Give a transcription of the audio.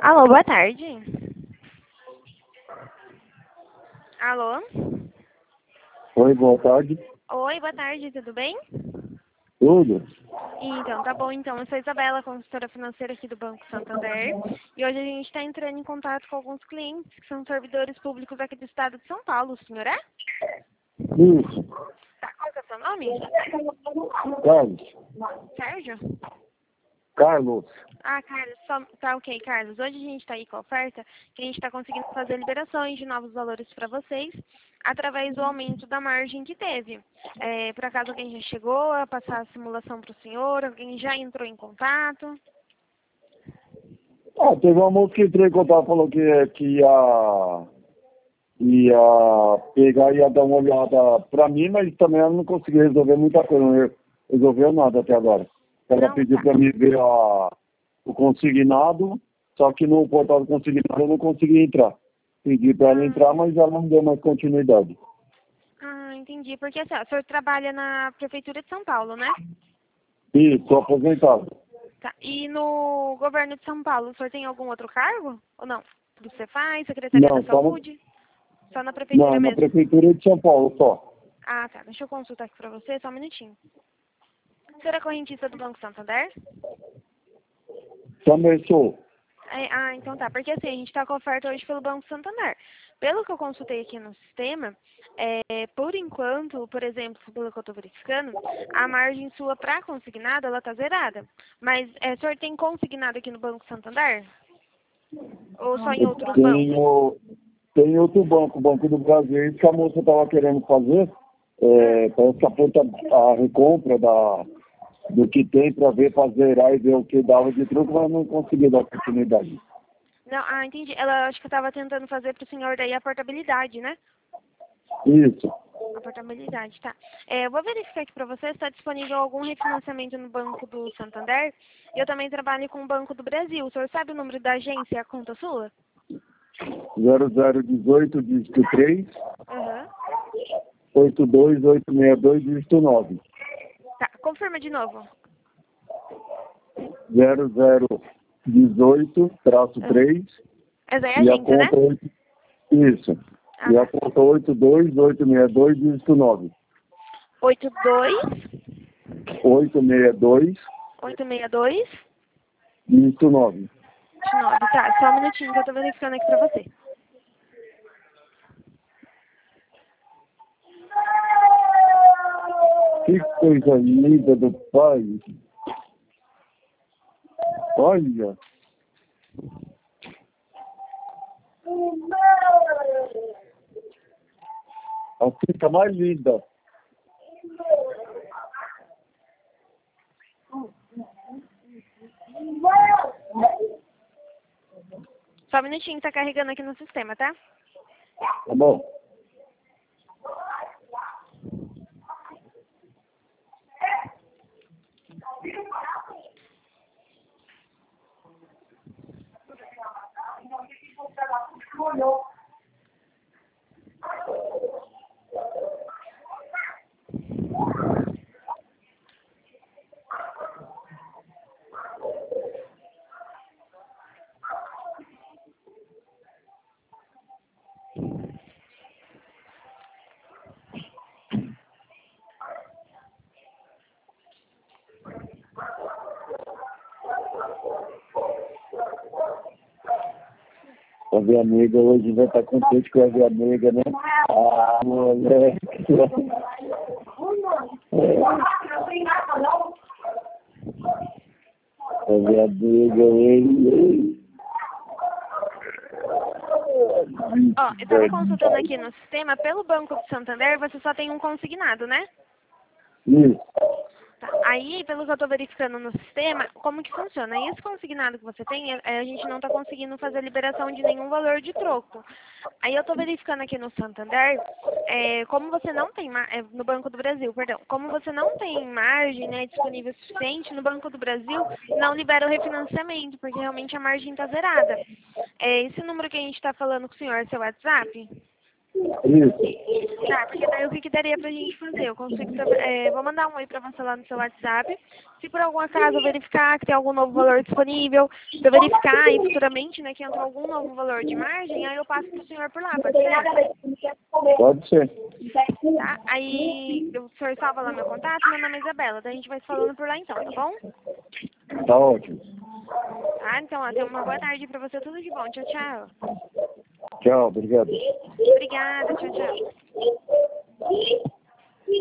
Alô, boa tarde. Alô? Oi, boa tarde. Oi, boa tarde, tudo bem? Tudo? Então, tá bom então. Eu sou Isabela, consultora financeira aqui do Banco Santander. E hoje a gente está entrando em contato com alguns clientes que são servidores públicos aqui do estado de São Paulo. O senhor é? Isso. Tá, qual que é o seu nome? Carlos. Sérgio? Carlos. Ah, Carlos, tá ok, Carlos. Hoje a gente está aí com a oferta que a gente está conseguindo fazer liberações de novos valores para vocês através do aumento da margem que teve. Por acaso alguém já chegou a passar a simulação para o senhor? Alguém já entrou em contato? Teve uma moça que entrou em contato, falou que ia pegar e ia dar uma olhada pra mim, mas também ela não conseguiu resolver muita coisa, não resolveu nada até agora. Ela Não, pediu tá. pra mim ver o consignado, só que no portal do consignado eu não consegui entrar. Pedi pra ela entrar, mas ela não deu mais continuidade. Ah, entendi. Porque assim, ó, o senhor trabalha na Prefeitura de São Paulo, né? E tô aposentado. Tá. E no governo de São Paulo, o senhor tem algum outro cargo? Ou não? Você faz? Secretaria da Não, Saúde? Só na Prefeitura na mesmo? Prefeitura de São Paulo só. Ah, tá. Deixa eu consultar aqui pra você, só um minutinho. O senhor é correntista do Banco Santander? Também sou. Então tá. Porque assim, a gente tá com oferta hoje pelo Banco Santander. Pelo que eu consultei aqui no sistema, por enquanto, por exemplo, pelo que eu tô verificando, a margem sua pra consignado, ela tá zerada. Mas o senhor tem consignado aqui no Banco Santander? Ou só em outros bancos? Tem outro banco, o Banco do Brasil, isso que a moça estava querendo fazer, parece que a recompra do que tem para ver, para zerar e ver o que dava de truque, mas não consegui dar oportunidade. Não, entendi. Ela acho que estava tentando fazer pro senhor daí a portabilidade, né? Isso. A portabilidade, tá. Eu vou verificar aqui para você se está disponível algum refinanciamento no Banco do Santander. Eu também trabalho com o Banco do Brasil. O senhor sabe o número da agência, a conta sua? 0018, dígito 3, Aham. 82862, dígito 9. Tá, confirma de novo. 0018, traço 3, Essa é a e a agência, né? conta 8. Isso. E a Tá. conta 82862, dígito 9. 82 862, 862 dígito 9. 9. Tá, só um minutinho que eu tô verificando aqui pra você. Que coisa linda do pai. Olha. A fica mais linda. Só um minutinho, tá carregando aqui no sistema, tá? Tá bom? A minha amiga hoje vai estar contente com a minha amiga, né? Ah, moleque. A minha amiga hoje. Ó, eu tava consultando aqui no sistema, pelo Banco do Santander, você só tem um consignado, né? Isso. Tá. Aí, pelo que eu estou verificando no sistema, como que funciona? Esse consignado que você tem, a gente não está conseguindo fazer liberação de nenhum valor de troco. Aí eu estou verificando aqui no Santander, como você não tem, no Banco do Brasil, perdão, como você não tem margem, né, disponível suficiente, no Banco do Brasil não libera o refinanciamento, porque realmente a margem está zerada. Esse número que a gente está falando com o senhor é seu WhatsApp? Isso. Tá, porque daí o que daria pra gente fazer? Eu consigo, vou mandar um oi pra você lá no seu WhatsApp. Se por algum acaso eu verificar que tem algum novo valor disponível, se eu verificar e futuramente, né, que entrou algum novo valor de margem, aí eu passo pro senhor por lá, pode ser? Pode ser. Tá? Aí o senhor salva lá meu contato, meu nome é Isabela, daí a gente vai se falando por lá então, tá bom? Tá ótimo. Tá, então, ó, tenha uma boa tarde pra você, tudo de bom. Tchau, tchau. Tchau, obrigado. Obrigada, tchau, tchau.